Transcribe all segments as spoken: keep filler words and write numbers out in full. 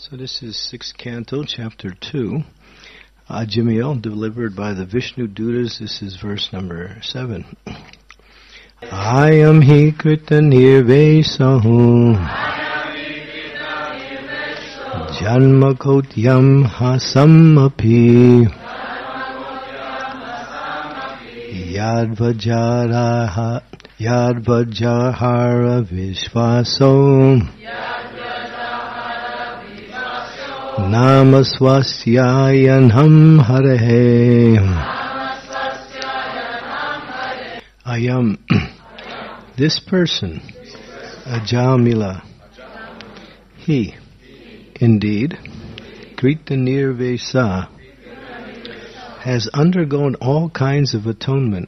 So this is sixth canto, chapter two, Ajamil, delivered by the Vishnu Dutas. This is verse number seven. Ayam hi krita nirvesahu janma kotyam hasamapi yadvajaraha yadvajahara vishvaso Namaswasyayanam Harahe. Ayam, this person, Ajamila, he, indeed, Krita Nirvesa, has undergone all kinds of atonement.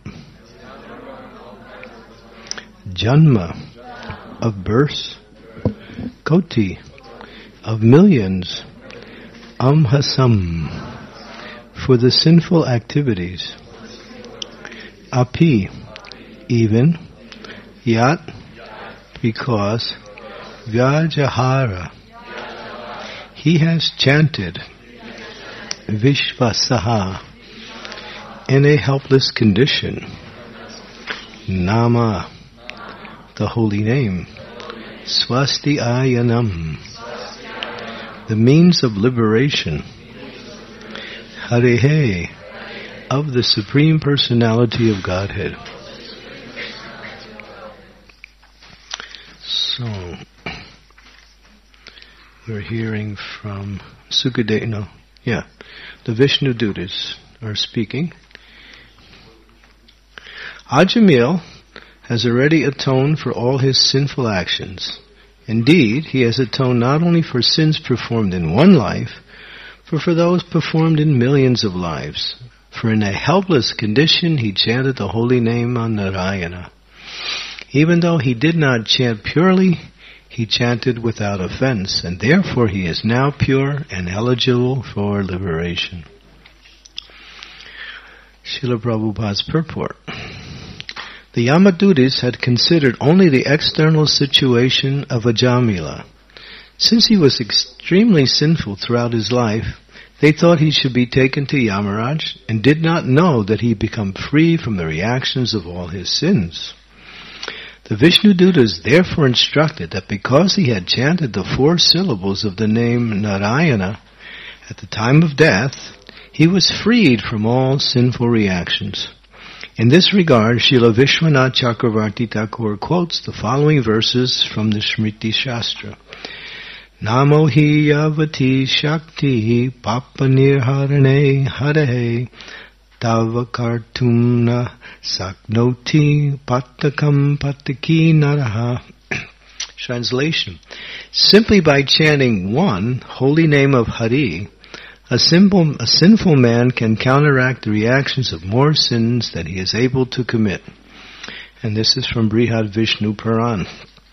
Janma, of births, Koti, of millions, Amhasam, for the sinful activities. Api, even. Yat, because. Vyajahara, he has chanted. Vishvasaha, in a helpless condition. Nama, the holy name. Swasti ayanam, the means of liberation. Harihe, of the Supreme Personality of Godhead. So, we're hearing from Sukadeva, no, yeah, the Vishnu Dutas are speaking. Ajamil has already atoned for all his sinful actions. Indeed, he has atoned not only for sins performed in one life, but for those performed in millions of lives. For in a helpless condition, he chanted the holy name on Narayana. Even though he did not chant purely, he chanted without offense, and therefore he is now pure and eligible for liberation. Srila Prabhupada's purport. The Yamadutas had considered only the external situation of Ajamila. Since he was extremely sinful throughout his life, they thought he should be taken to Yamaraj and did not know that he had become free from the reactions of all his sins. The Vishnu Dutas therefore instructed that because he had chanted the four syllables of the name Narayana at the time of death, he was freed from all sinful reactions. In this regard, Srila Vishwanath Chakravarti Thakur quotes the following verses from the Smriti Shastra. Namo hi yavati shakti papanirharane harahe tava kartumna saknoti patakam pataki naraha. Translation. Simply by chanting one holy name of Hari, A simple, a sinful man can counteract the reactions of more sins than he is able to commit. And this is from Brihad Vishnu Puran.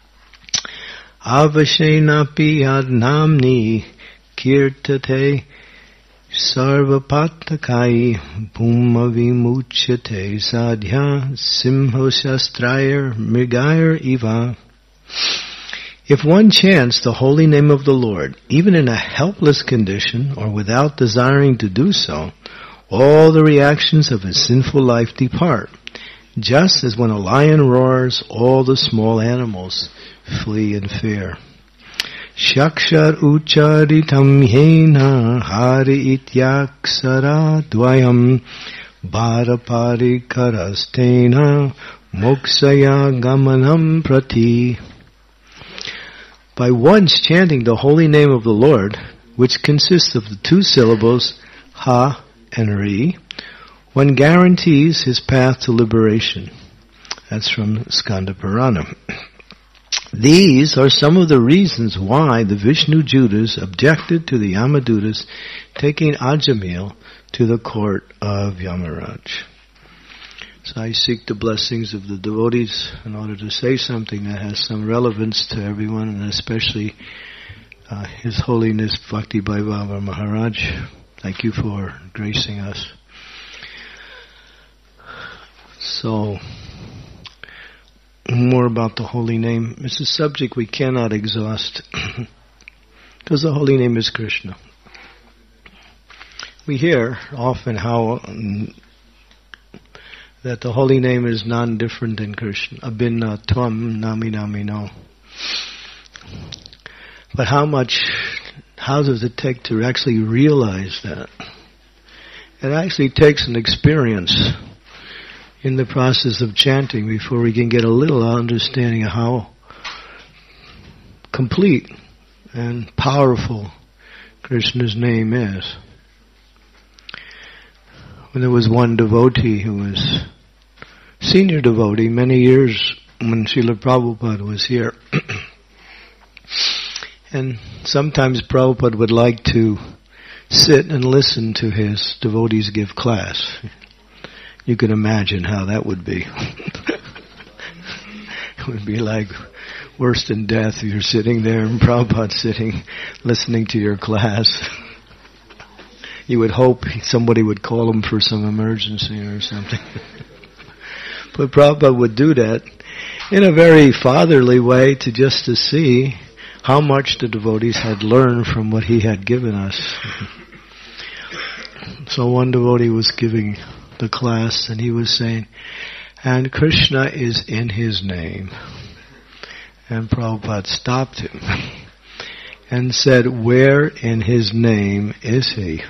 Avashenapi ad namni kirtate sarvapatakai bhumavimuchyate sadhya simhosastrayar mrigayar iva. If one chants the holy name of the Lord, even in a helpless condition or without desiring to do so, all the reactions of his sinful life depart, just as when a lion roars, all the small animals flee in fear. Shakshar ucharitam yena hari ityaksara dvayam bharapari karastena moksaya gamanam prati. By once chanting the holy name of the Lord, which consists of the two syllables Ha and Ri, one guarantees his path to liberation. That's from Skanda Purana. These are some of the reasons why the Vishnu Dutas objected to the Yamadutas taking Ajamil to the court of Yamaraj. So I seek the blessings of the devotees in order to say something that has some relevance to everyone, and especially uh, His Holiness Bhakti Vaibhava Maharaj. Thank you for gracing us. So, more about the holy name. It's a subject we cannot exhaust. Because the holy name is Krishna. We hear often how um, that the holy name is non-different than Krishna. Abhinna tvam nami nami no. But how much, how does it take to actually realize that? It actually takes an experience in the process of chanting before we can get a little understanding of how complete and powerful Krishna's name is. When there was one devotee who was senior devotee many years when Srila Prabhupada was here. And sometimes Prabhupada would like to sit and listen to his devotees give class. You can imagine how that would be. It would be like worse than death if you're sitting there and Prabhupada's sitting listening to your class. You would hope somebody would call him for some emergency or something. But Prabhupada would do that in a very fatherly way to just to see how much the devotees had learned from what he had given us. So one devotee was giving the class and he was saying, and Krishna is in his name. And Prabhupada stopped him and said, where in his name is he?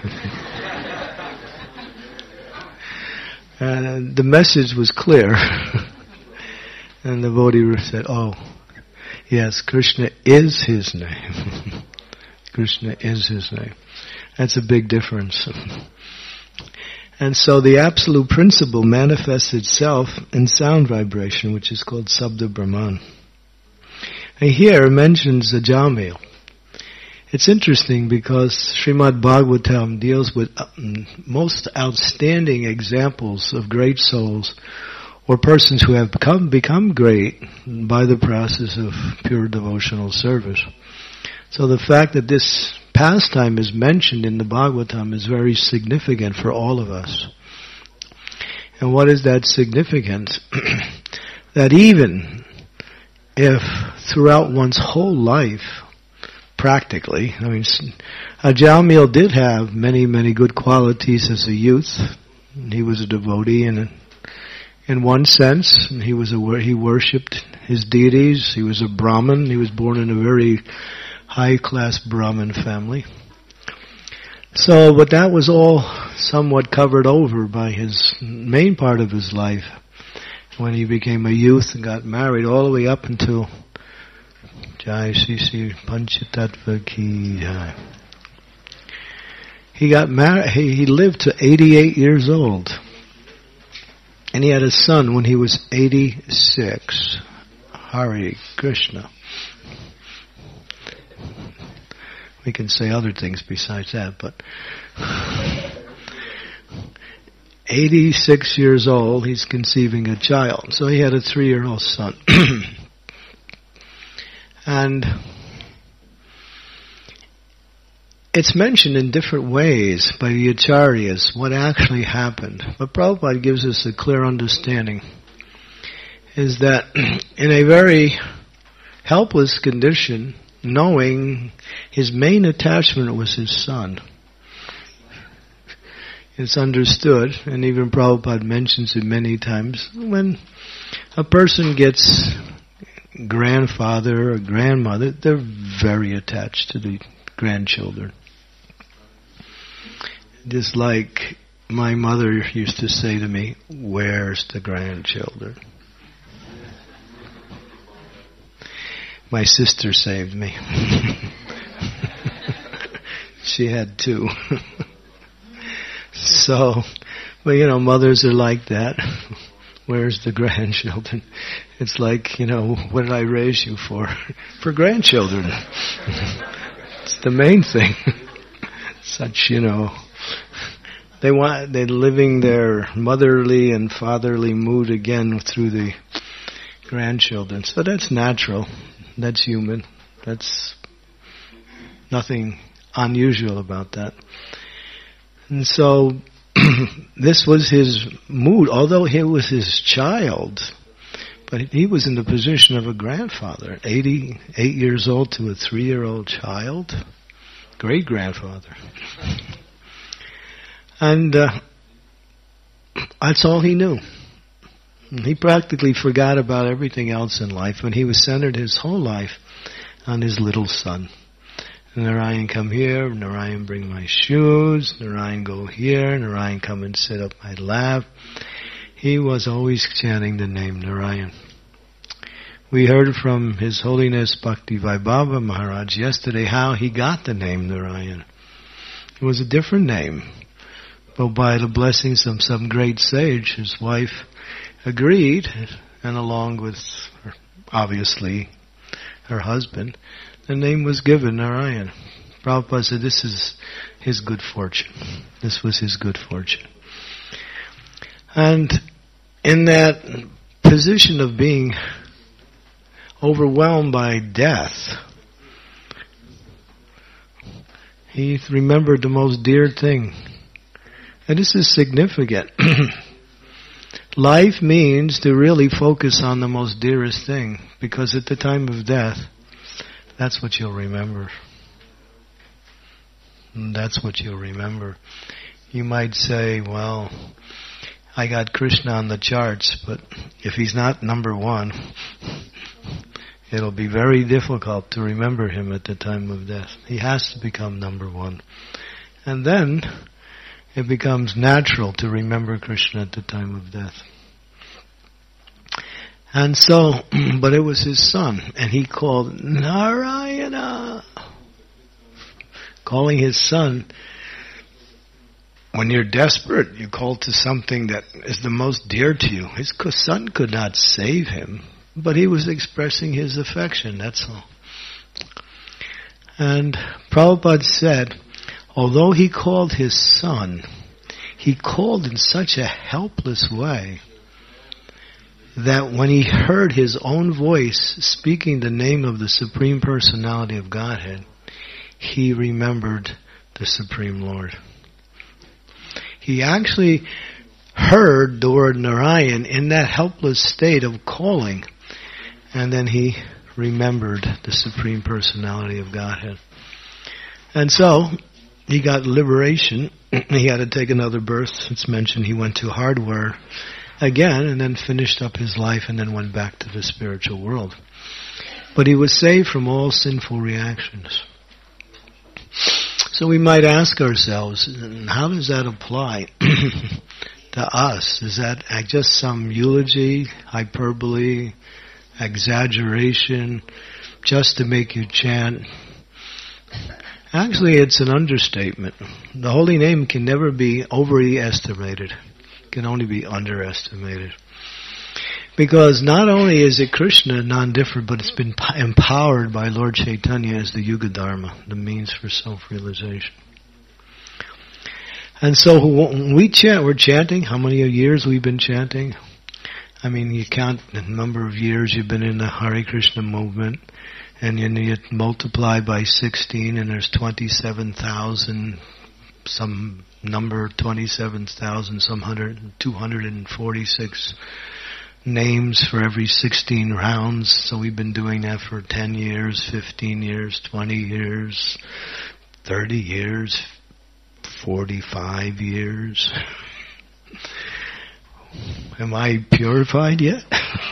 And the message was clear. And the devotee said, oh, yes, Krishna is his name. Krishna is his name. That's a big difference. And so the absolute principle manifests itself in sound vibration, which is called Sabda Brahman. And here it mentions the Jamil. It's interesting because Srimad Bhagavatam deals with most outstanding examples of great souls or persons who have become, become great by the process of pure devotional service. So the fact that this pastime is mentioned in the Bhagavatam is very significant for all of us. And what is that significance? That even if throughout one's whole life, practically, I mean, Ajamil did have many, many good qualities as a youth. He was a devotee in in one sense. He was a he worshipped his deities. He was a Brahmin. He was born in a very high-class Brahmin family. So, but that was all somewhat covered over by his main part of his life when he became a youth and got married all the way up until Jai Sri Sri Panchatattva Ki Jai. He got married, he, he lived to eighty-eight years old. And he had a son when he was eighty-six. Hare Krishna. We can say other things besides that, but eighty-six years old, he's conceiving a child. So he had a three-year-old son. And it's mentioned in different ways by the acharyas what actually happened. But Prabhupada gives us a clear understanding, is that in a very helpless condition, knowing his main attachment was his son, it's understood, and even Prabhupada mentions it many times, when a person gets grandfather or grandmother, they're very attached to the grandchildren. Just like my mother used to say to me, where's the grandchildren? My sister saved me. She had two. So, but you know, mothers are like that. Where's the grandchildren? It's like, you know, what did I raise you for? For grandchildren. It's the main thing. Such, you know, they want, they're living their motherly and fatherly mood again through the grandchildren. So that's natural. That's human. That's nothing unusual about that. And so this was his mood, although he was his child, but he was in the position of a grandfather, eighty-eight years old to a three-year-old child. great-grandfather. And uh, that's all he knew. He practically forgot about everything else in life, and he was centered his whole life on his little son. Narayan, come here. Narayan, bring my shoes. Narayan, go here. Narayan, come and sit up my lap. He was always chanting the name Narayan. We heard from His Holiness Bhakti Vaibhava Maharaj yesterday how he got the name Narayan. It was a different name, but by the blessings of some great sage, his wife agreed, and along with, her, obviously, her husband, the name was given Narayan. Prabhupada said this is his good fortune. This was his good fortune. And in that position of being overwhelmed by death, he remembered the most dear thing. And this is significant. Life means to really focus on the most dearest thing, because at the time of death, that's what you'll remember. And that's what you'll remember. You might say, well, I got Krishna on the charts, but if he's not number one, it'll be very difficult to remember him at the time of death. He has to become number one. And then it becomes natural to remember Krishna at the time of death. And so, but it was his son, and he called Narayana. Calling his son, when you're desperate, you call to something that is the most dear to you. His son could not save him, but he was expressing his affection, that's all. And Prabhupada said, although he called his son, he called in such a helpless way that when he heard his own voice speaking the name of the Supreme Personality of Godhead, he remembered the Supreme Lord. He actually heard the word Narayan in that helpless state of calling, and then he remembered the Supreme Personality of Godhead. And so, he got liberation. He had to take another birth. It's mentioned he went to hardware again and then finished up his life and then went back to the spiritual world. But he was saved from all sinful reactions. So we might ask ourselves, how does that apply to us? Is that just some eulogy, hyperbole, exaggeration, just to make you chant? Actually, it's an understatement. The holy name can never be overly estimated. It can only be underestimated. Because not only is it Krishna non-different, but it's been empowered by Lord Chaitanya as the Yuga Dharma, the means for self-realization. And so when we chant, we're chanting. How many years we've been chanting? I mean, you count the number of years you've been in the Hare Krishna movement, and then you multiply by sixteen, and there's twenty-seven thousand, some number, twenty-seven thousand, some hundred, two hundred forty-six names for every sixteen rounds. So we've been doing that for ten years, fifteen years, twenty years, thirty years, forty-five years. Am I purified yet?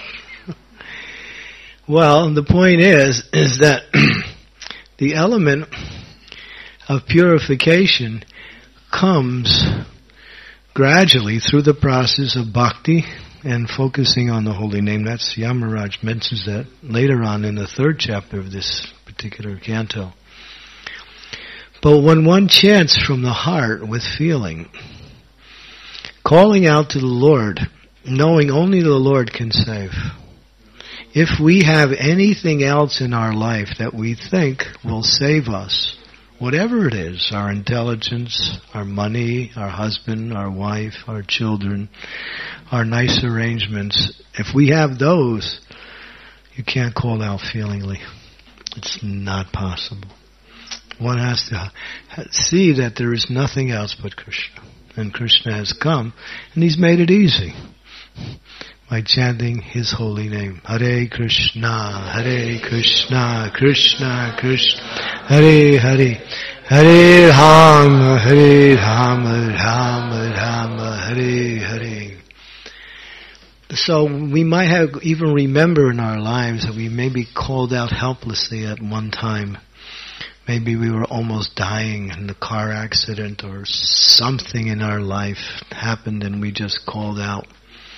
Well, the point is, is that the element of purification comes gradually through the process of bhakti and focusing on the holy name. That's Yamaraj mentions that later on in the third chapter of this particular canto. But when one chants from the heart with feeling, calling out to the Lord, knowing only the Lord can save. If we have anything else in our life that we think will save us, whatever it is, our intelligence, our money, our husband, our wife, our children, our nice arrangements, if we have those, you can't call out feelingly. It's not possible. One has to see that there is nothing else but Krishna. And Krishna has come, and He's made it easy by chanting His holy name. Hare Krishna, Hare Krishna, Krishna Krishna, Hare Hare, Hare Rama, Hare Rama, Rama Rama, Hare Hare. So we might have even remember in our lives that we maybe called out helplessly at one time. Maybe we were almost dying in a car accident or something in our life happened and we just called out.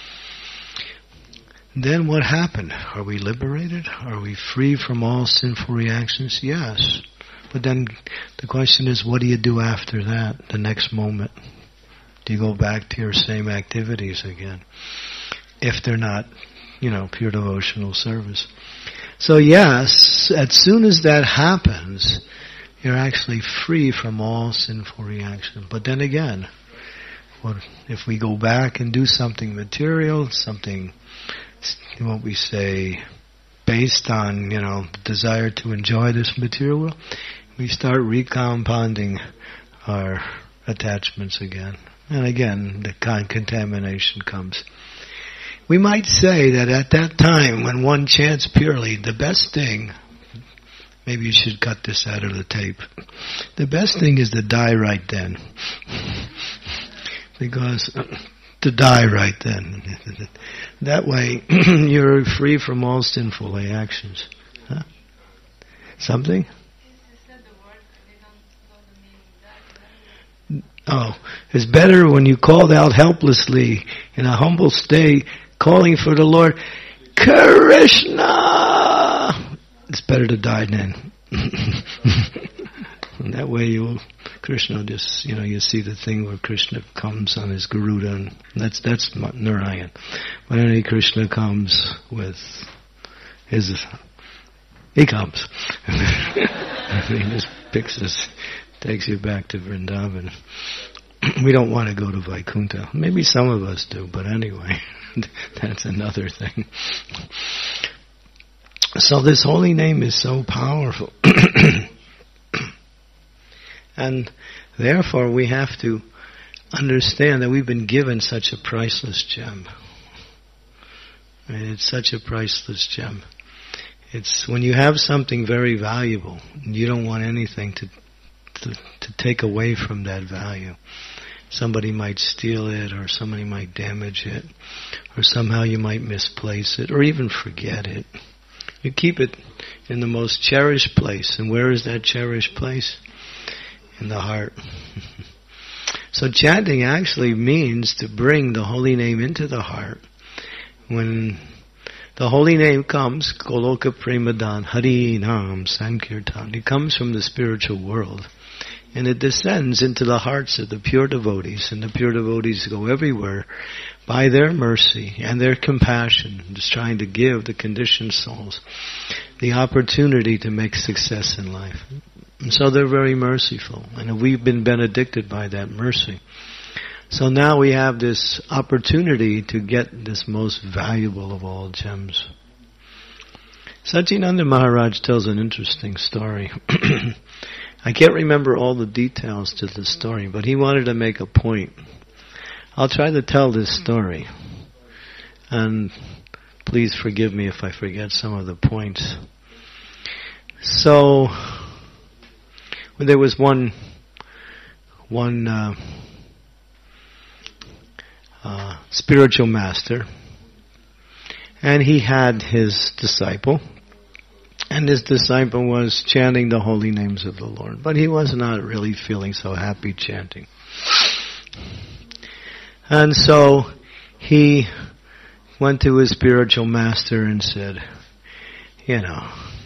Then what happened? Are we liberated? Are we free from all sinful reactions? Yes. But then the question is, what do you do after that, the next moment? Do you go back to your same activities again? If they're not, you know, pure devotional service. So yes, as soon as that happens, you're actually free from all sinful reaction. But then again, what if we go back and do something material, something, what we say, based on, you know, the desire to enjoy this material world, we start recompounding our attachments again. And again, the con- contamination comes. We might say that at that time, when one chants purely, the best thing, maybe you should cut this out of the tape, the best thing is to die right then. Because to die right then. That way, you're free from all sinful actions. Huh? Something? Oh, it's better when you called out helplessly in a humble state, calling for the Lord, Krishna! It's better to die then. And that way you, Krishna just, you know, you see the thing where Krishna comes on his Garuda, and that's, that's Narayan. But then Krishna comes with his, he comes. He just picks us, takes you back to Vrindavan. We don't want to go to Vaikuntha. Maybe some of us do, but anyway, that's another thing. So this holy name is so powerful. And therefore we have to understand that we've been given such a priceless gem. And it's such a priceless gem. It's when you have something very valuable, you don't want anything to To, to take away from that value. Somebody might steal it, or somebody might damage it, or somehow you might misplace it, or even forget it. You keep it in the most cherished place. And where is that cherished place? In the heart. So chanting actually means to bring the holy name into the heart. When the holy name comes, Goloka Premadan, Hari Nam Sankirtan, it comes from the spiritual world. And it descends into the hearts of the pure devotees, and the pure devotees go everywhere by their mercy and their compassion, just trying to give the conditioned souls the opportunity to make success in life. And so they're very merciful, and we've been benedicted by that mercy. So now we have this opportunity to get this most valuable of all gems. Satyananda Maharaj tells an interesting story. I can't remember all the details to the story, but he wanted to make a point. I'll try to tell this story. And please forgive me if I forget some of the points. So, when there was one, one uh, uh, spiritual master, and he had his disciple, and his disciple was chanting the holy names of the Lord. But he was not really feeling so happy chanting. And so he went to his spiritual master and said, you know,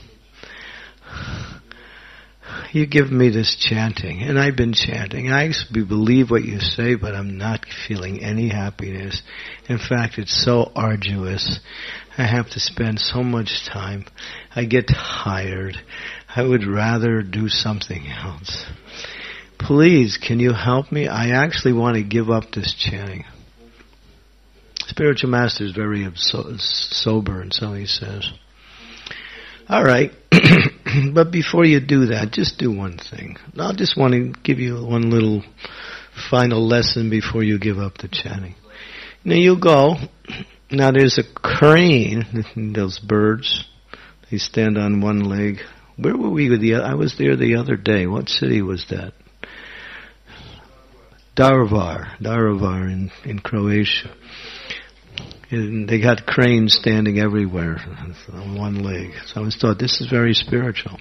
you give me this chanting, and I've been chanting. I actually believe what you say, but I'm not feeling any happiness. In fact, it's so arduous. I have to spend so much time. I get tired. I would rather do something else. Please, can you help me? I actually want to give up this chanting. Spiritual master is very abso- sober, and so he says, all right, but before you do that, just do one thing. I just want to give you one little final lesson before you give up the chanting. Now you go. Now there's a crane, those birds, they stand on one leg, Where were we? The I was there the other day. What city was that? Daruvar, Daruvar in, in Croatia. And they got cranes standing everywhere on one leg. So I always thought, this is very spiritual.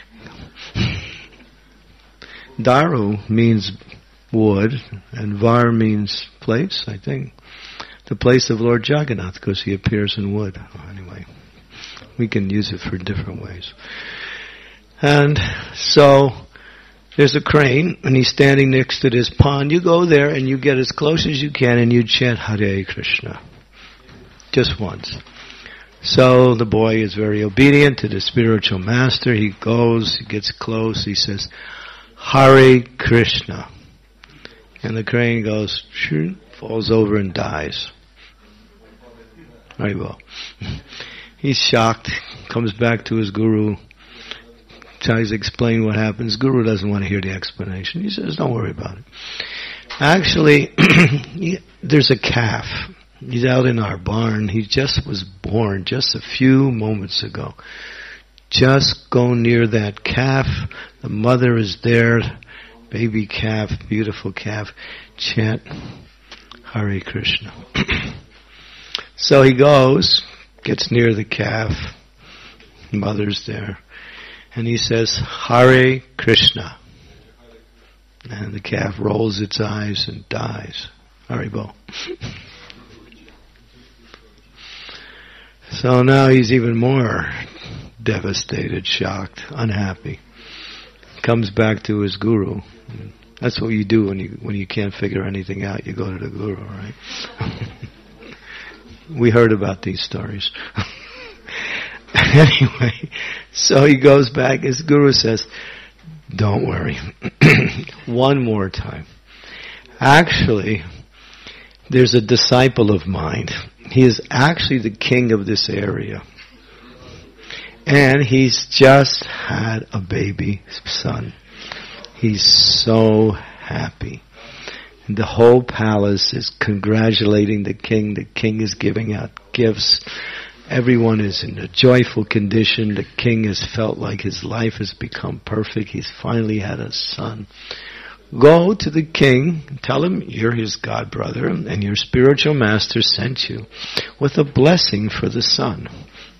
Daru means wood, and Var means place, I think. The place of Lord Jagannath, because he appears in wood. Anyway, we can use it for different ways. And so there's a crane, and he's standing next to this pond. You go there, and you get as close as you can, and you chant Hare Krishna. Just once. So the boy is very obedient to the spiritual master. He goes, he gets close, he says, Hare Krishna. And the crane goes, falls over and dies. Very well. He's shocked, comes back to his guru, tries to explain what happens. Guru doesn't want to hear the explanation. He says, don't worry about it. Actually, there's a calf. He's out in our barn. He just was born just a few moments ago. Just go near that calf. The mother is there. Baby calf, beautiful calf. Chant Hare Krishna. So he goes, gets near the calf. Mother's there. And he says, Hare Krishna. And the calf rolls its eyes and dies. Haribo. So now he's even more devastated, shocked, unhappy. Comes back to his guru. That's what you do when you when you can't figure anything out. You go to the guru, right? We heard about these stories. Anyway, so he goes back. His guru says, don't worry. One more time. Actually, there's a disciple of mine. He is actually the king of this area. And he's just had a baby son. He's so happy. And the whole palace is congratulating the king. The king is giving out gifts. Everyone is in a joyful condition. The king has felt like his life has become perfect. He's finally had a son. Go to the king, tell him you're his god brother, and your spiritual master sent you with a blessing for the son.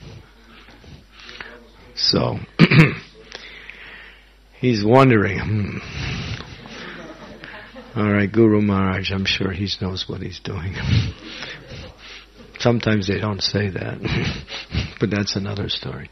So, he's wondering, hmm. All right, Guru Maharaj, I'm sure he knows what he's doing. Sometimes they don't say that, but that's another story.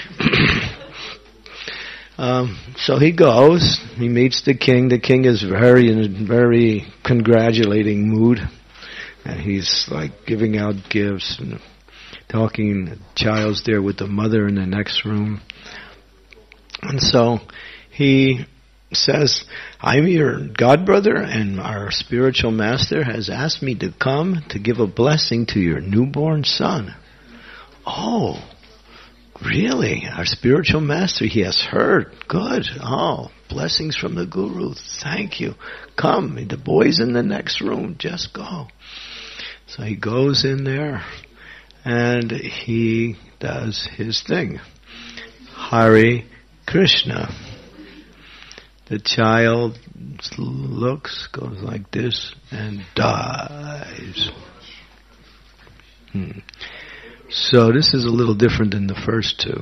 Um, so he goes, he meets the king. The king is very in a very congratulating mood. And he's like giving out gifts and talking. The child's there with the mother in the next room. And so he says, I'm your godbrother and our spiritual master has asked me to come to give a blessing to your newborn son. Oh, really? Our spiritual master, he has heard. Good. Oh, blessings from the guru. Thank you. Come. The boy's in the next room. Just go. So he goes in there and he does his thing. Hare Krishna. The child looks, goes like this, and dies. Hmm. So this is a little different than the first two.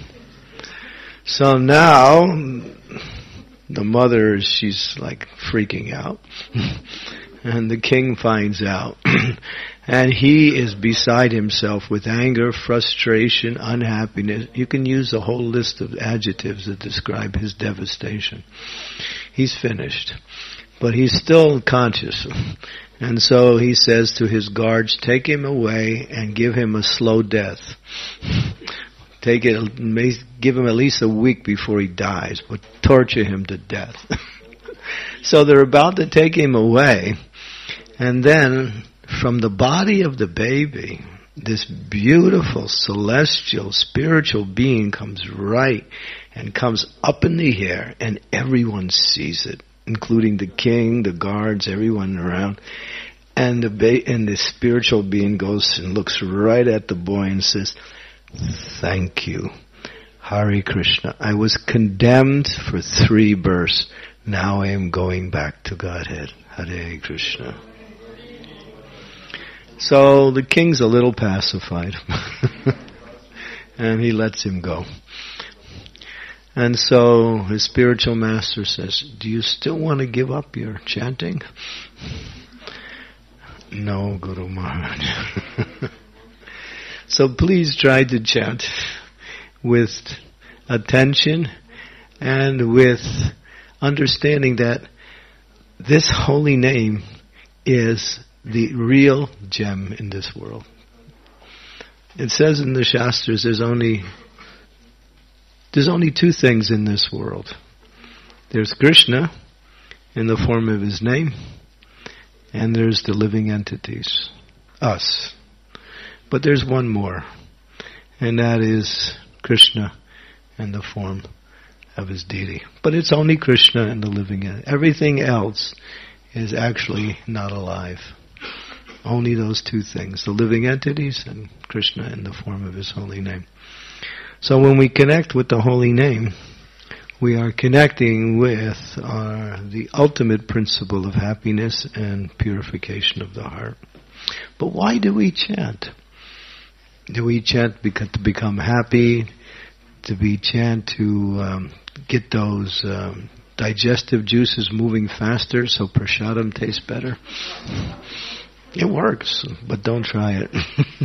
So now, the mother, she's like freaking out. And the king finds out. And he is beside himself with anger, frustration, unhappiness. You can use a whole list of adjectives that describe his devastation. He's finished. But he's still conscious. And so he says to his guards, take him away and give him a slow death. Take it, give him at least a week before he dies, but torture him to death. So they're about to take him away. And then from the body of the baby, this beautiful, celestial, spiritual being comes right and comes up in the air, and everyone sees it, including the king, the guards, everyone around. And the ba- and the spiritual being goes and looks right at the boy and says, thank you. Hare Krishna. I was condemned for three births. Now I am going back to Godhead. Hare Krishna. So the king's a little pacified. And he lets him go. And so his spiritual master says, do you still want to give up your chanting? No, Guru Maharaj. So please try to chant with attention and with understanding that this holy name is the real gem in this world. It says in the Shastras there's only there's only two things in this world. There's Krishna in the form of his name, and there's the living entities, us. But there's one more, and that is Krishna in the form of his deity. But it's only Krishna and the living entity. Everything else is actually not alive. Only those two things, the living entities and Krishna in the form of his holy name. So when we connect with the holy name, we are connecting with our, the ultimate principle of happiness and purification of the heart. But why do we chant? Do we chant because to become happy? Do we chant to um, get those um, digestive juices moving faster so prasadam tastes better? It works, but don't try it.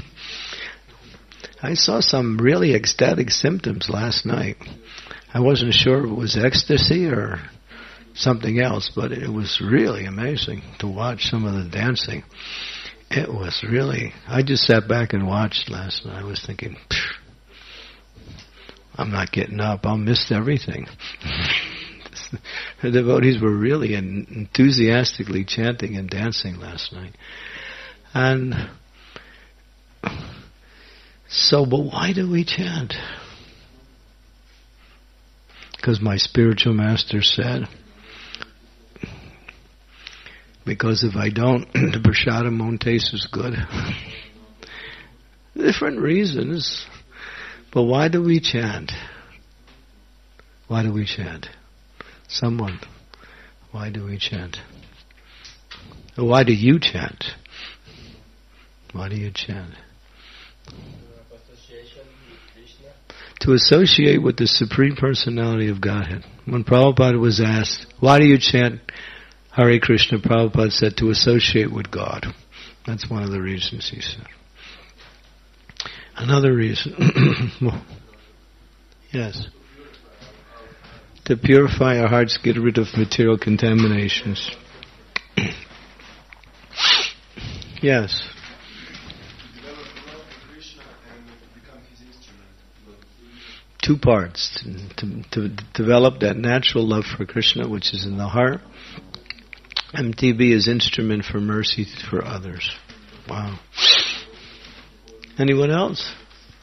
I saw some really ecstatic symptoms last night. I wasn't sure if it was ecstasy or something else, but it was really amazing to watch some of the dancing. It was really, I just sat back and watched last night. I was thinking, I'm not getting up. I'll miss everything. The devotees were really enthusiastically chanting and dancing last night. And so, but why do we chant? Because my spiritual master said, because if I don't, the prasadam won't taste as good. Different reasons. But why do we chant? Why do we chant? Someone, why do we chant? Why do you chant? Why do you chant? To associate with the Supreme Personality of Godhead. When Prabhupada was asked, why do you chant Hare Krishna? Prabhupada said, to associate with God. That's one of the reasons, he said. Another reason. Yes. To purify our hearts, get rid of material contaminations. Yes. Two parts. To, to, to develop that natural love for Krishna, which is in the heart. And to be his instrument for mercy for others. Wow. Anyone else?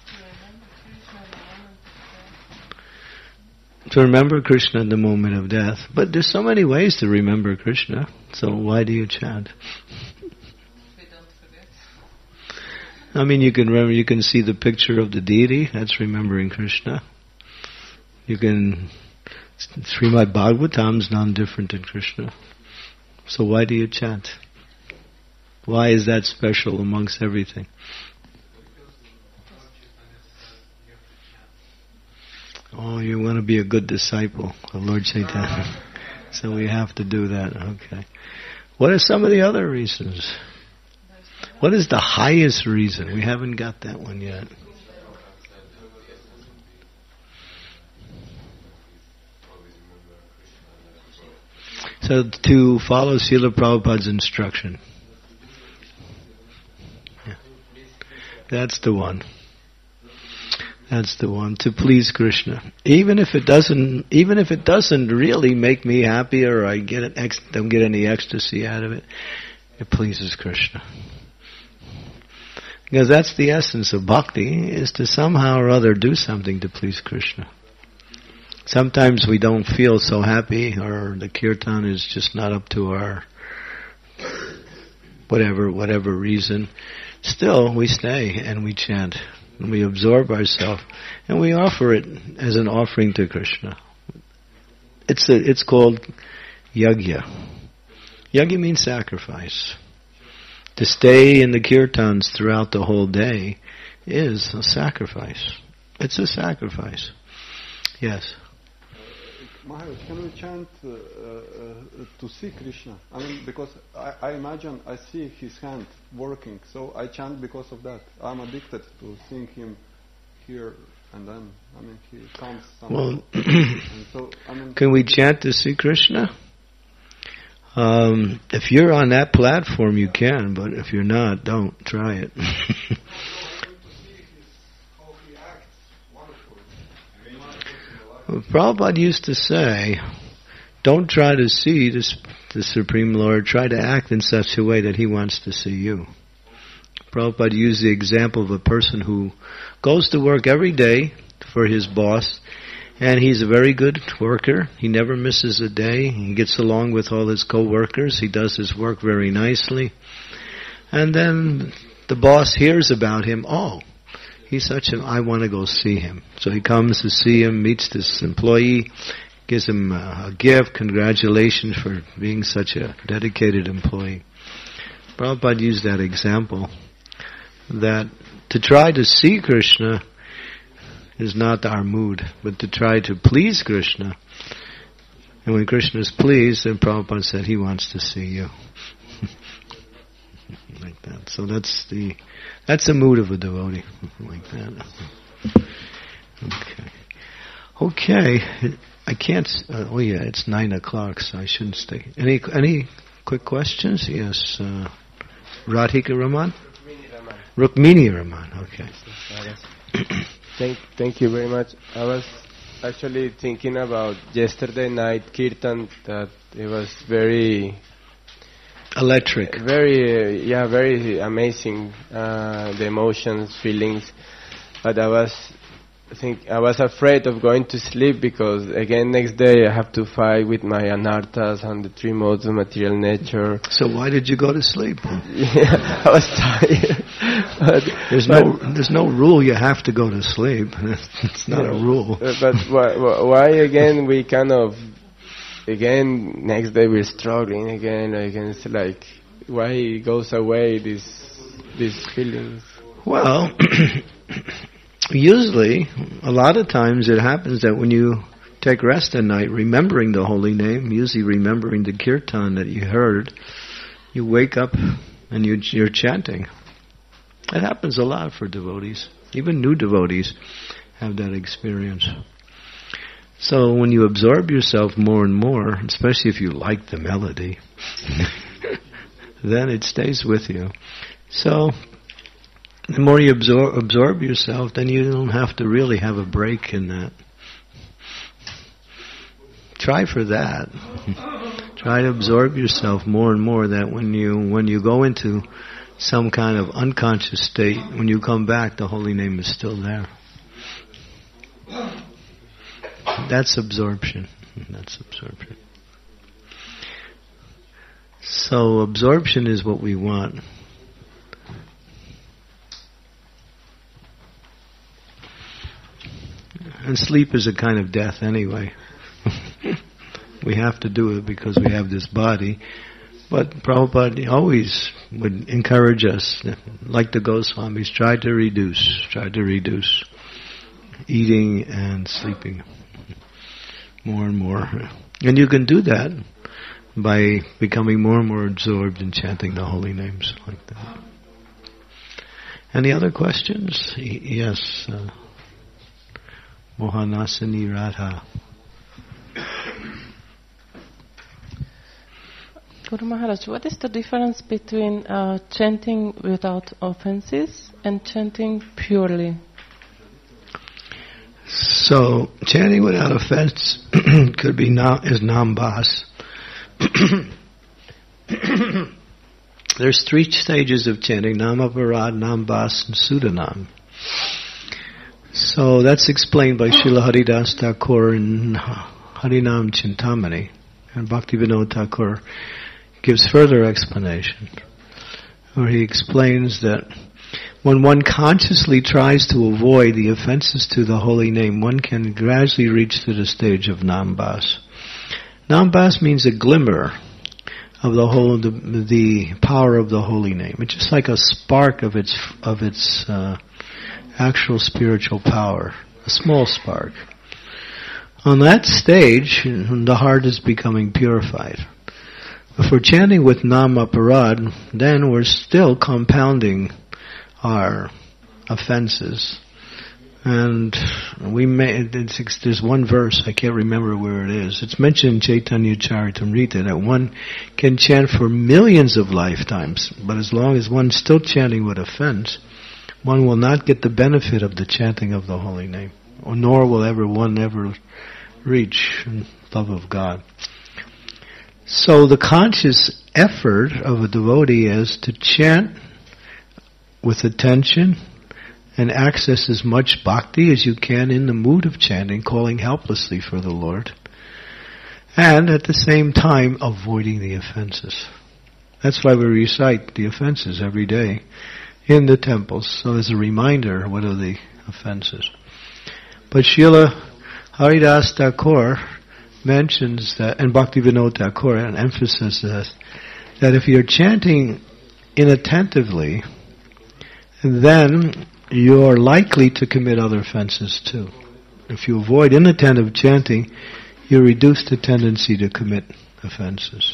To remember Krishna in the moment of death. But there's so many ways to remember Krishna. So why do you chant? We don't forget. I mean, you can remember, you can see the picture of the deity. That's remembering Krishna. You can, Srimad Bhagavatam is non-different than Krishna. So why do you chant? Why is that special amongst everything? Oh, you want to be a good disciple of Lord Chaitanya. So we have to do that. Okay. What are some of the other reasons? What is the highest reason? We haven't got that one yet. So to follow Srila Prabhupada's instruction. Yeah. That's the one. That's the one. To please Krishna. Even if it doesn't, even if it doesn't really make me happy or I get an ex, don't get any ecstasy out of it, it pleases Krishna. Because that's the essence of bhakti, is to somehow or other do something to please Krishna. Sometimes we don't feel so happy, or the kirtan is just not up to our whatever, whatever reason. Still, we stay and we chant. And we absorb ourselves, and we offer it as an offering to Krishna. It's a, it's called yagya. Yagya means sacrifice. To stay in the kirtans throughout the whole day is a sacrifice. It's a sacrifice. Yes. Maharaj, can we chant uh, uh, to see Krishna? I mean, because I, I imagine I see his hand working, so I chant because of that. I'm addicted to seeing him here and then. I mean, he comes somewhere. Well, and so, I mean, can we chant to see Krishna? Um, if you're on that platform, you can, but if you're not, don't try it. Well, Prabhupada used to say, don't try to see this, the Supreme Lord, try to act in such a way that He wants to see you. Prabhupada used the example of a person who goes to work every day for his boss, and he's a very good worker. He never misses a day. He gets along with all his co-workers. He does his work very nicely. And then the boss hears about him. Oh, he's such a, I want to go see him. So he comes to see him, meets this employee, gives him a, a gift, congratulations for being such a dedicated employee. Prabhupada used that example, that to try to see Krishna is not our mood, but to try to please Krishna. And when Krishna is pleased, then Prabhupada said He wants to see you. Like that. So that's the that's the mood of a devotee. Like that. Okay. Okay. I can't. Uh, oh yeah, it's nine o'clock, so I shouldn't stay. Any any quick questions? Yes. Uh, Radhika Raman. Rukmini Raman. Okay. Thank, thank you very much. I was actually thinking about yesterday night kirtan, that it was very electric, very uh, yeah, very amazing. Uh, the emotions, feelings, but I was think I was afraid of going to sleep because again next day I have to fight with my anarthas and the three modes of material nature. So why did you go to sleep? Yeah, I was tired. But, there's but no there's no rule you have to go to sleep. It's not a rule. But why, why again we kind of again next day we're struggling again. Again, it's like why it goes away these these feelings. Well. Usually, a lot of times it happens that when you take rest at night, remembering the holy name, usually remembering the kirtan that you heard, you wake up and you, you're chanting. It happens a lot for devotees. Even new devotees have that experience. So when you absorb yourself more and more, especially if you like the melody, then it stays with you. So the more you absorb, absorb yourself, then you don't have to really have a break in that. Try for that. Try to absorb yourself more and more, that when you when you go into some kind of unconscious state, when you come back, the holy name is still there. That's absorption. That's absorption. So absorption is what we want. And sleep is a kind of death anyway. We have to do it because we have this body. But Prabhupada always would encourage us, like the Goswamis, try to reduce, try to reduce eating and sleeping more and more. And you can do that by becoming more and more absorbed in chanting the holy names like that. Any other questions? Y- yes. Uh, Mohanasini Radha. Guru Maharaj, what is the difference between uh, chanting without offenses and chanting purely? So, chanting without offense could be na- is nambas. There's three stages of chanting: Namaparad, Nambas, and Sudanam. So that's explained by Srila Haridas Thakur in Harinam Chintamani, and Bhaktivinoda Thakur gives further explanation, where he explains that when one consciously tries to avoid the offenses to the holy name, one can gradually reach to the stage of Nambas. Nambas means a glimmer of the whole, the, the power of the holy name. It's just like a spark of its of its uh, actual spiritual power, a small spark. On that stage, the heart is becoming purified. If we're chanting with Nama Parad, then we're still compounding our offenses. And we may, it's, there's one verse, I can't remember where it is. It's mentioned in Chaitanya Charitamrita that one can chant for millions of lifetimes, but as long as one's still chanting with offense, one will not get the benefit of the chanting of the holy name, or nor will ever one ever reach love of God. So the conscious effort of a devotee is to chant with attention and access as much bhakti as you can in the mood of chanting, calling helplessly for the Lord, and at the same time avoiding the offenses. That's why we recite the offenses every day in the temples, so as a reminder what are the offenses. But Srila Haridas Thakur mentions that, and Bhaktivinoda Thakur, and emphasizes that if you're chanting inattentively, then you're likely to commit other offenses too. If you avoid inattentive chanting, you reduce the tendency to commit offenses.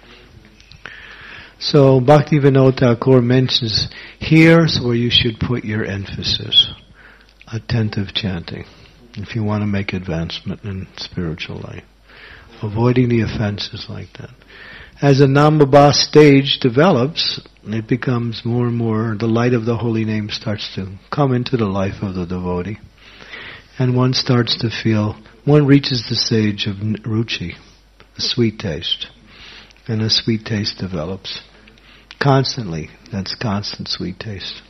So Bhaktivinoda Thakur mentions here's where you should put your emphasis: attentive chanting, if you want to make advancement in spiritual life. Avoiding the offenses like that. As a Namabha stage develops, it becomes more and more, the light of the holy name starts to come into the life of the devotee. And one starts to feel, one reaches the stage of ruchi, a sweet taste. And a sweet taste develops. Constantly, that's constant sweet taste.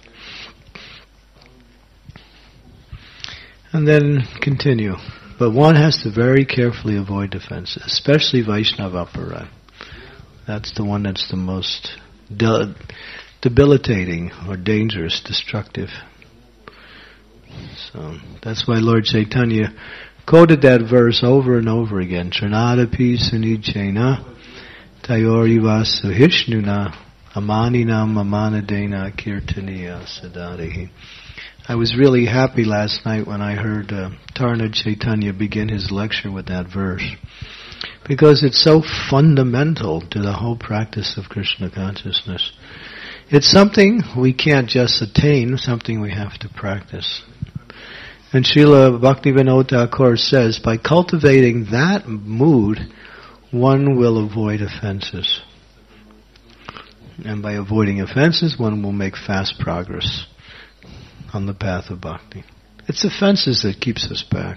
And then continue. But one has to very carefully avoid offenses, especially Vaishnava Parad. That's the one that's the most de- debilitating or dangerous, destructive. So that's why Lord Chaitanya quoted that verse over and over again. Trinadapi sunichena tayoriva suhishnuna amaninam amanadena kirtaniya sadarihi. I was really happy last night when I heard uh, Tarna Chaitanya begin his lecture with that verse, because it's so fundamental to the whole practice of Krishna consciousness. It's something we can't just attain, something we have to practice. And Srila Bhaktivinoda Thakur says, by cultivating that mood, one will avoid offenses. And by avoiding offenses, one will make fast progress on the path of bhakti. It's offenses that keeps us back.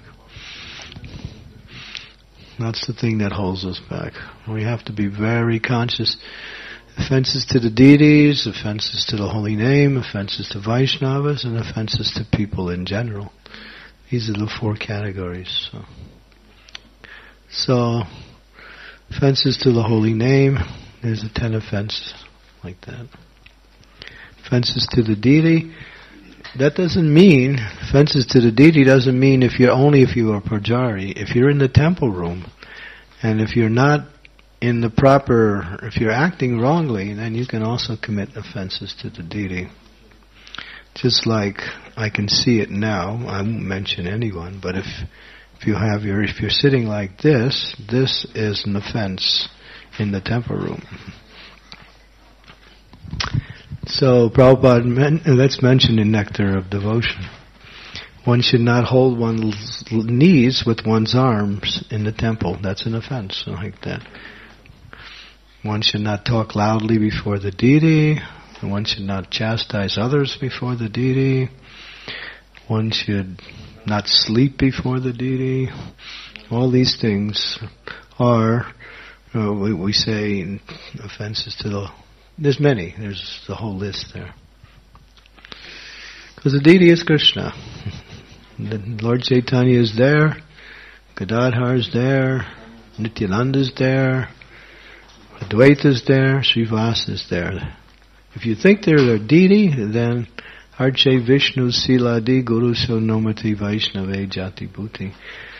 That's the thing that holds us back. We have to be very conscious. Offenses to the deities, offenses to the holy name, offenses to Vaishnavas, and offenses to people in general. These are the four categories. So, so offenses to the holy name, there's a ten offenses like that. Offenses to the deity, that doesn't mean, offenses to the deity doesn't mean if you're only if you are pujari. If you're in the temple room, and if you're not in the proper, if you're acting wrongly, then you can also commit offenses to the deity. Just like I can see it now, I won't mention anyone, but if if you have your, if you're sitting like this, this is an offense in the temple room. So Prabhupada, men- that's mentioned in Nectar of Devotion. One should not hold one's knees with one's arms in the temple. That's an offense, like that. One should not talk loudly before the deity. One should not chastise others before the deity. One should not sleep before the deity. All these things are, uh, we, we say, offenses to the... There's many. There's the whole list there. Because the deity is Krishna. The Lord Chaitanya is there. Gadadhar is there. Nityananda is there. Advaita is there. Srivas is there. If you think they're a deity, then Arche Vishnu Siladi Guru Sonomati Vaishnave Jati Bhuti.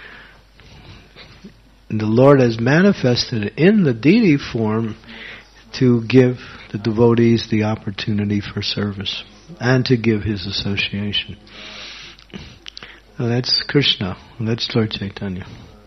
The Lord has manifested in the deity form to give the devotees the opportunity for service and to give his association. Now that's Krishna. That's Lord Chaitanya.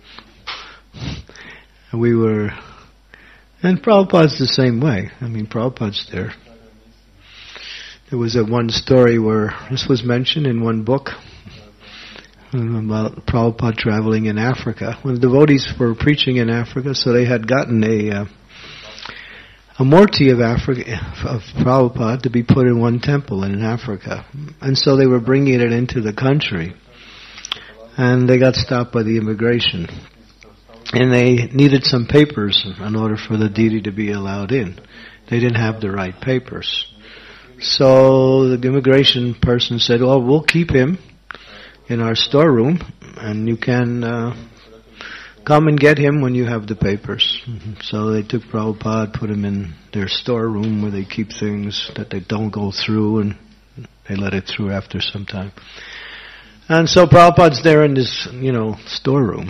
We were, and Prabhupada's the same way. I mean, Prabhupada's there. There was a one story where this was mentioned in one book about Prabhupada traveling in Africa. When the devotees were preaching in Africa, so they had gotten a uh, a murti of Africa of Prabhupada to be put in one temple in Africa, and so they were bringing it into the country, and they got stopped by the immigration, and they needed some papers in order for the deity to be allowed in. They didn't have the right papers, so the immigration person said, "Well, we'll keep him in our storeroom, and you can uh, come and get him when you have the papers." Mm-hmm. So they took Prabhupada, put him in their storeroom where they keep things that they don't go through, and they let it through after some time. And so Prabhupada's there in this, you know, storeroom.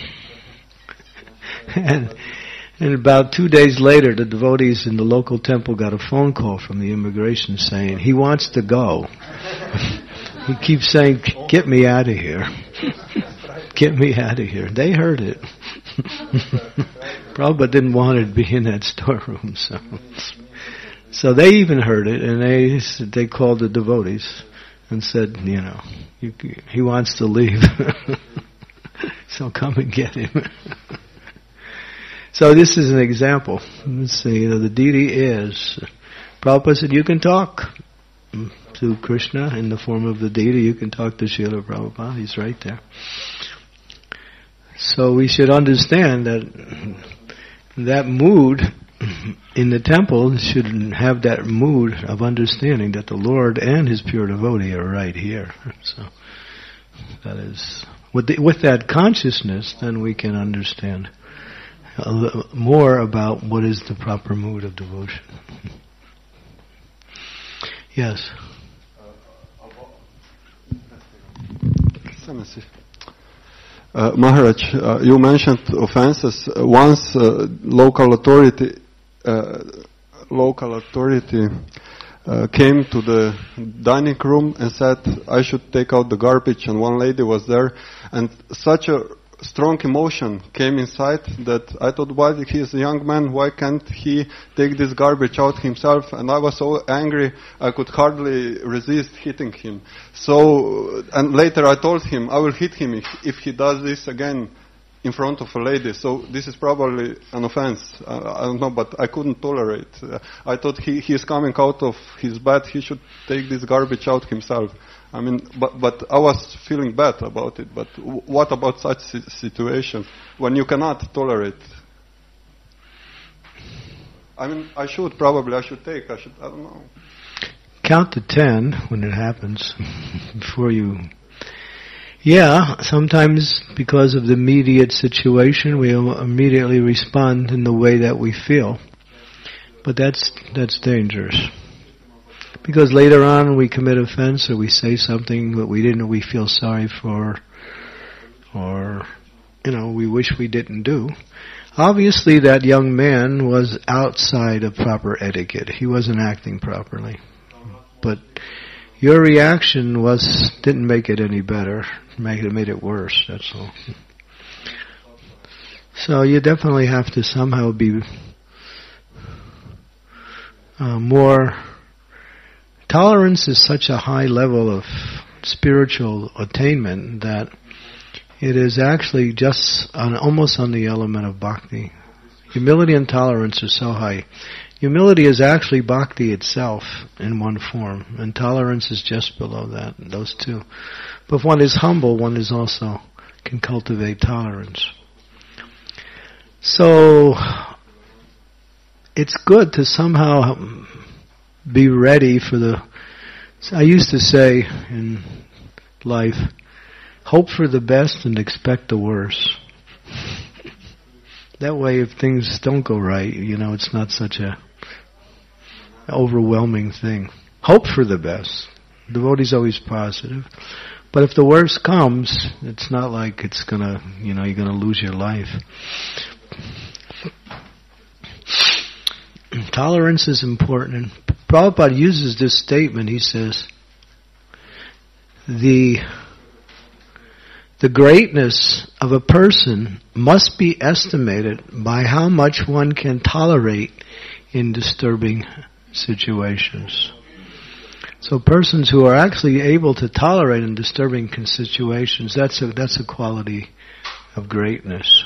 and, and about two days later, the devotees in the local temple got a phone call from the immigration saying, he wants to go. He keeps saying, get me out of here. Get me out of here. They heard it. Prabhupada didn't want to be in that storeroom. So so they even heard it, and they they called the devotees and said, you know, you, he wants to leave. So come and get him. So this is an example. Let's see, you know, the deity is, Prabhupada said, you can talk to Krishna in the form of the deity. You can talk to Srila Prabhupada. He's right there. So we should understand that that mood in the temple should have that mood of understanding that the Lord and His pure devotee are right here. So that is, with the, with that consciousness, then we can understand a little more about what is the proper mood of devotion. Yes. Uh, Maharaj, uh, you mentioned offenses. Uh, once uh, local authority, uh, local authority uh, came to the dining room and said, I should take out the garbage, and one lady was there, and such a strong emotion came inside that I thought, why he is a young man, why can't he take this garbage out himself? And I was so angry I could hardly resist hitting him. So, and later I told him I will hit him if, if he does this again in front of a lady. So this is probably an offense. Uh, I don't know, but I couldn't tolerate. Uh, I thought he, he is coming out of his bed, he should take this garbage out himself. I mean, but but I was feeling bad about it. But w- what about such si- situation when you cannot tolerate? I mean, I should probably I should take. I should. I don't know. Count to ten when it happens before you. Yeah, sometimes because of the immediate situation, we immediately respond in the way that we feel. But that's that's dangerous. Because later on we commit offense or we say something that we didn't, we feel sorry for, or, you know, we wish we didn't do. Obviously that young man was outside of proper etiquette. He wasn't acting properly. But your reaction was, didn't make it any better. Make it, made it worse, that's all. So you definitely have to somehow be uh, more... Tolerance is such a high level of spiritual attainment that it is actually just on, almost on the element of bhakti. Humility and tolerance are so high. Humility is actually bhakti itself in one form, and tolerance is just below that, those two. But if one is humble, one is also can cultivate tolerance. So it's good to somehow be ready for the... I used to say in life, hope for the best and expect the worst. That way if things don't go right, you know, it's not such a overwhelming thing. Hope for the best. Devotee's always positive. But if the worst comes, it's not like it's gonna, you know, you're gonna lose your life. Tolerance is important. Prabhupada uses this statement. He says, the the greatness of a person must be estimated by how much one can tolerate in disturbing situations. So persons who are actually able to tolerate in disturbing situations, that's a that's a quality of greatness.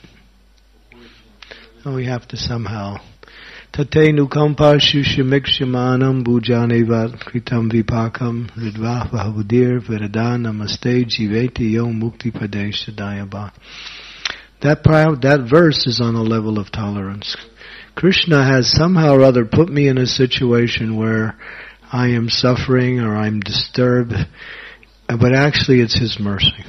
So we have to somehow Tate nukampa shushamikshamanam bujanevat kritam vipakam ridva vahavudir viradan namaste jiveti yom mukti padesha dayaba. That that verse is on a level of tolerance. Krishna has somehow or other put me in a situation where I am suffering or I'm disturbed, but actually it's His mercy.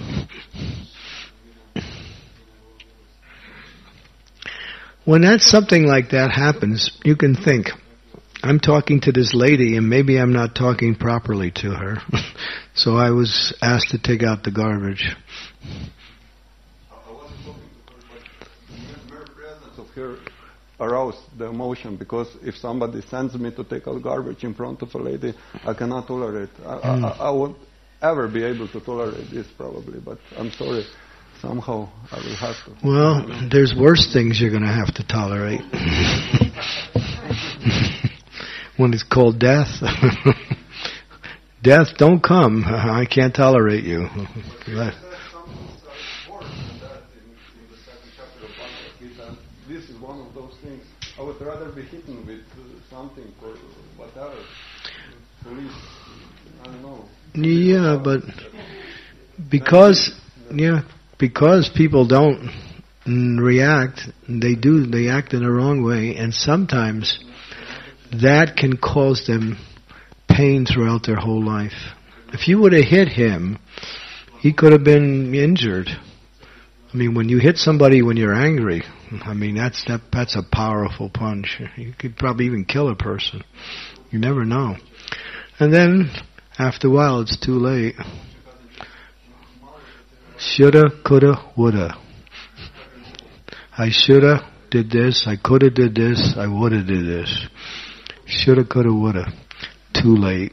When that's something like that happens, you can think, I'm talking to this lady and maybe I'm not talking properly to her. So I was asked to take out the garbage. I wasn't talking to her, but the mere presence of her aroused the emotion, because if somebody sends me to take out garbage in front of a lady, I cannot tolerate. I, mm. I, I won't ever be able to tolerate this probably, but I'm sorry. Somehow I will have to. Well, there's worse things you're going to have to tolerate. When it's called death. Death, don't come. I can't tolerate you. This is one of those things. I would rather be hidden with something or whatever. Police, I don't know. Yeah, but because, yeah, because people don't react, they do, they act in the wrong way, and sometimes that can cause them pain throughout their whole life. If you would have hit him, he could have been injured. I mean, when you hit somebody when you're angry, I mean, that's that, that's a powerful punch. You could probably even kill a person. You never know. And then, after a while, it's too late. Shoulda, coulda, woulda. I shoulda did this, I coulda did this, I woulda did this. Shoulda, coulda, woulda. Too late.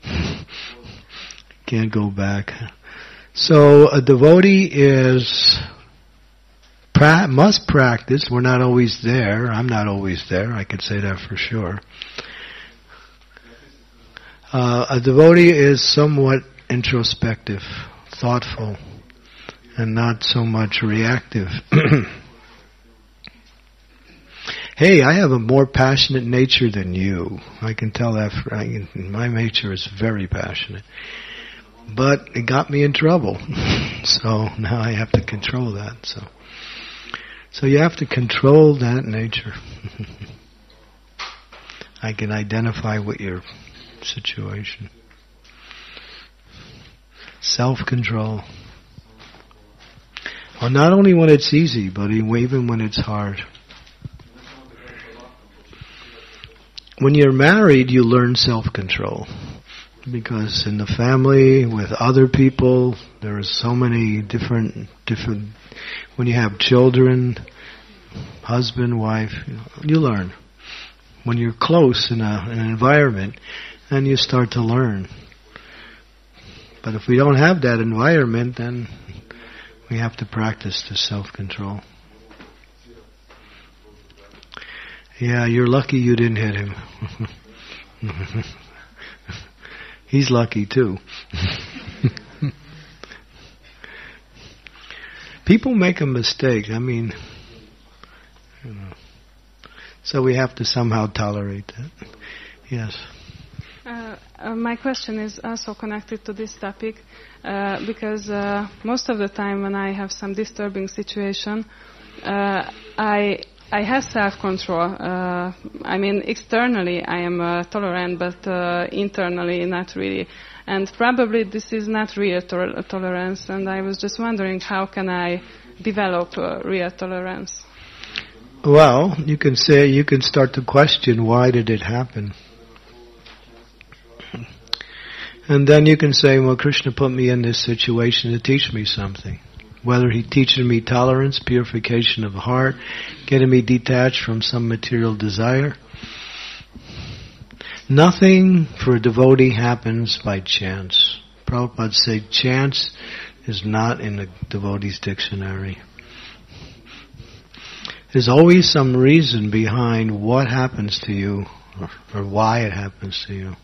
Can't go back. So a devotee is pra- must practice. We're not always there. I'm not always there. I can say that for sure. Uh, a devotee is somewhat introspective, thoughtful, and not so much reactive. Hey, I have a more passionate nature than you. I can tell that. For, I, my nature is very passionate. But it got me in trouble. So now I have to control that. So, so you have to control that nature. I can identify with your situation. Self-control. Well, not only when it's easy, but even when it's hard. When you're married, you learn self-control. Because in the family, with other people, there are so many different, different, when you have children, husband, wife, you know, you learn. When you're close in, a, in an environment, then you start to learn. But if we don't have that environment, then we have to practice the self-control. Yeah, you're lucky you didn't hit him. He's lucky too. People make a mistake. I mean, you know. So we have to somehow tolerate that. Yes. Uh, uh, my question is also connected to this topic uh, because uh, most of the time when I have some disturbing situation, uh, I I have self-control. Uh, I mean, externally I am uh, tolerant, but uh, internally not really. And probably this is not real to- tolerance. And I was just wondering, how can I develop uh, real tolerance? Well, you can say, you can start to question, why did it happen? And then you can say, well, Krishna put me in this situation to teach me something. Whether he teaching me tolerance, purification of the heart, getting me detached from some material desire. Nothing for a devotee happens by chance. Prabhupada said chance is not in the devotee's dictionary. There's always some reason behind what happens to you or, or why it happens to you.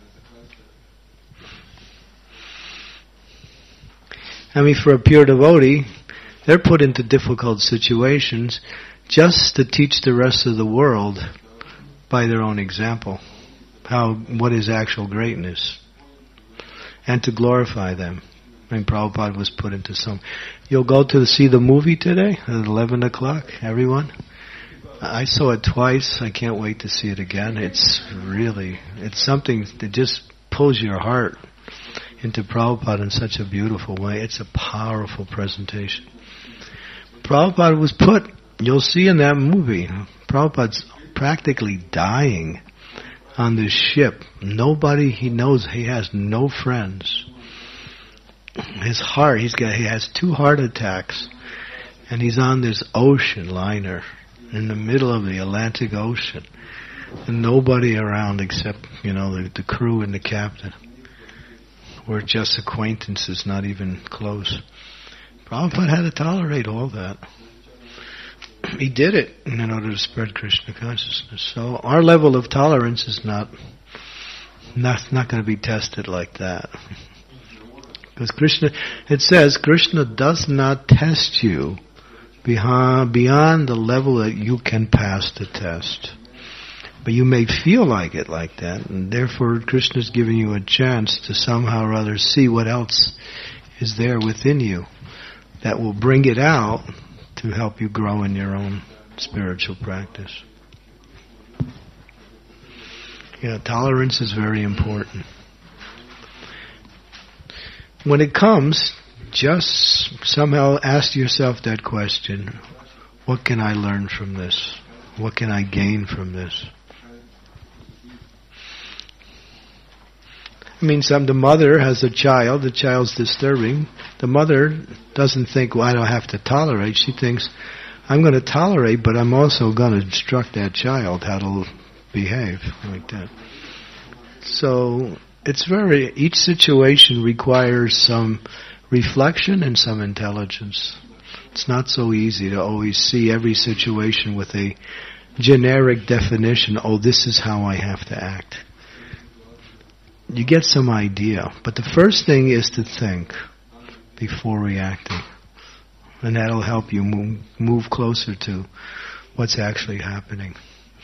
I mean, for a pure devotee, they're put into difficult situations just to teach the rest of the world by their own example how what is actual greatness and to glorify them. I mean, Prabhupada was put into some... You'll go to see the movie today at eleven o'clock, everyone? I saw it twice. I can't wait to see it again. It's really... It's something that just pulls your heart into Prabhupada in such a beautiful way. It's a powerful presentation. Prabhupada was put, you'll see in that movie, Prabhupada's practically dying on this ship. Nobody he knows, he has no friends. His heart, he's got, he has two heart attacks, and he's on this ocean liner in the middle of the Atlantic Ocean, and nobody around except, you know, the, the crew and the captain. We're just acquaintances, not even close. Prabhupada had to tolerate all that. He did it in order to spread Krishna consciousness. So our level of tolerance is not not, not going to be tested like that. Because Krishna, it says, Krishna does not test you beyond, beyond the level that you can pass the test. But you may feel like it like that, and therefore Krishna's giving you a chance to somehow or other see what else is there within you that will bring it out to help you grow in your own spiritual practice. Yeah, tolerance is very important. When it comes, just somehow ask yourself that question, what can I learn from this? What can I gain from this? I mean, some the mother has a child, the child's disturbing. The mother doesn't think, well, I don't have to tolerate. She thinks, I'm going to tolerate, but I'm also going to instruct that child how to behave like that. So it's very, each situation requires some reflection and some intelligence. It's not so easy to always see every situation with a generic definition, oh, this is how I have to act. You get some idea, but the first thing is to think before reacting, and that'll help you move, move closer to what's actually happening.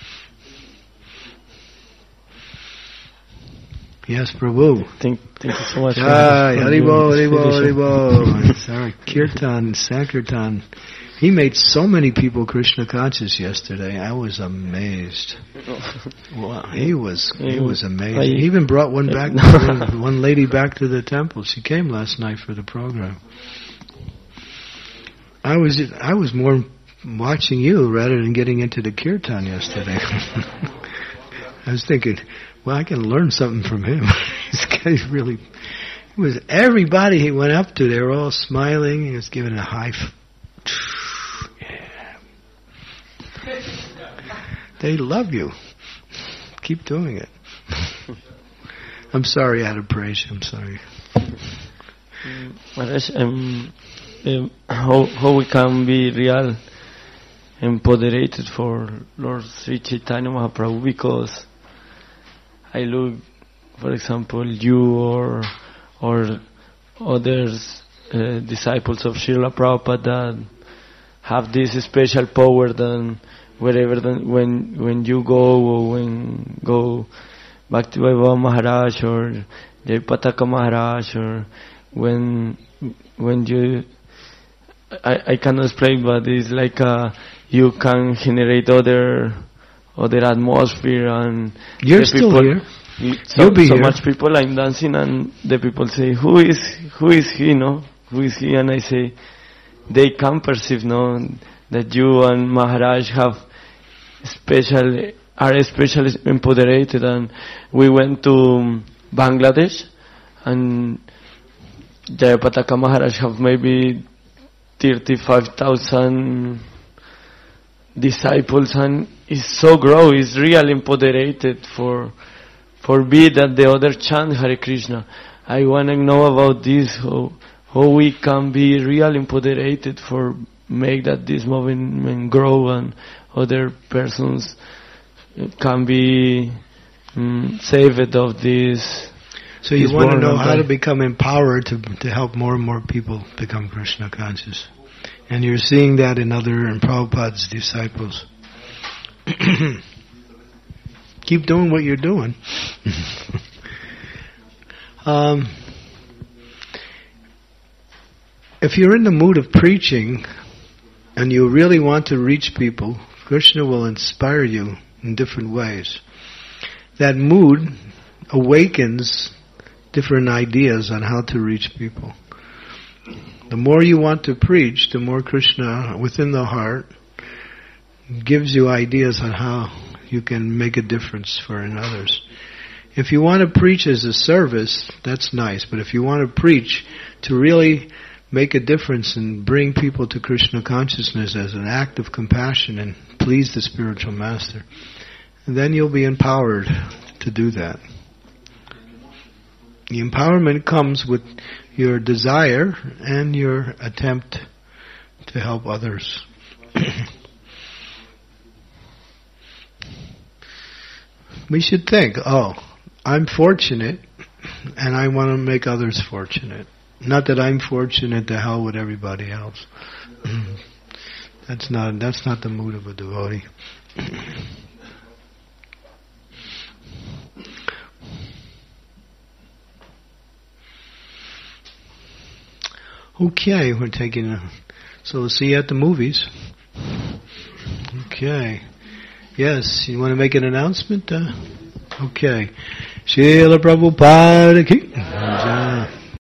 Yes, Prabhu. Thank, thank you so much. Hi, Haribo, Haribo, Haribo. Sorry, Kirtan, Sankirtan. He made so many people Krishna conscious yesterday. I was amazed. Wow, he was he was amazing. He even brought one back, one lady back to the temple. She came last night for the program. I was I was more watching you rather than getting into the kirtan yesterday. I was thinking, well, I can learn something from him. This guy's really. It was everybody he went up to. They were all smiling. He was giving a high. F- They love you. Keep doing it. I'm sorry I had to praise you. I'm sorry. Maharaj, um, um, how, how we can be real empoderated for Lord Sri Chaitanya Mahaprabhu, because I look, for example, you or or others, uh, disciples of Srila Prabhupada that have this special power than wherever the, when when you go or when go back to Vaibhava Maharaj or Jayapataka Maharaj, or when when you I, I cannot explain, but it's like a, you can generate other other atmosphere, and you're still people, here. So, You'll be so here. much people I'm dancing, and the people say, "Who is who is he? No, who is he?" And I say, they can perceive, no, that you and Maharaj have special, are especially empoderated. And we went to Bangladesh, and Jayapataka Maharaj have maybe thirty-five thousand disciples, and is so grow, is real empoderated for for be that the other chant Hare Krishna. I want to know about this, how, how we can be real empoderated for make that this movement grow and other persons can be um, saved of this. So you want to know how to become empowered to to help more and more people become Krishna conscious. And you're seeing that in other in Prabhupada's disciples. Keep doing what you're doing. um, if you're in the mood of preaching and you really want to reach people, Krishna will inspire you in different ways. That mood awakens different ideas on how to reach people. The more you want to preach, the more Krishna within the heart gives you ideas on how you can make a difference for in others. If you want to preach as a service, that's nice. But if you want to preach to really make a difference and bring people to Krishna consciousness as an act of compassion and please the spiritual master, then you'll be empowered to do that. The empowerment comes with your desire and your attempt to help others. We should think, oh, I'm fortunate and I want to make others fortunate. Not that I'm fortunate to hell with everybody else. That's not that's not the mood of a devotee. Okay, we're taking a... So we'll see you at the movies. Okay. Yes, you want to make an announcement? Uh, okay. Srila Prabhupada ki...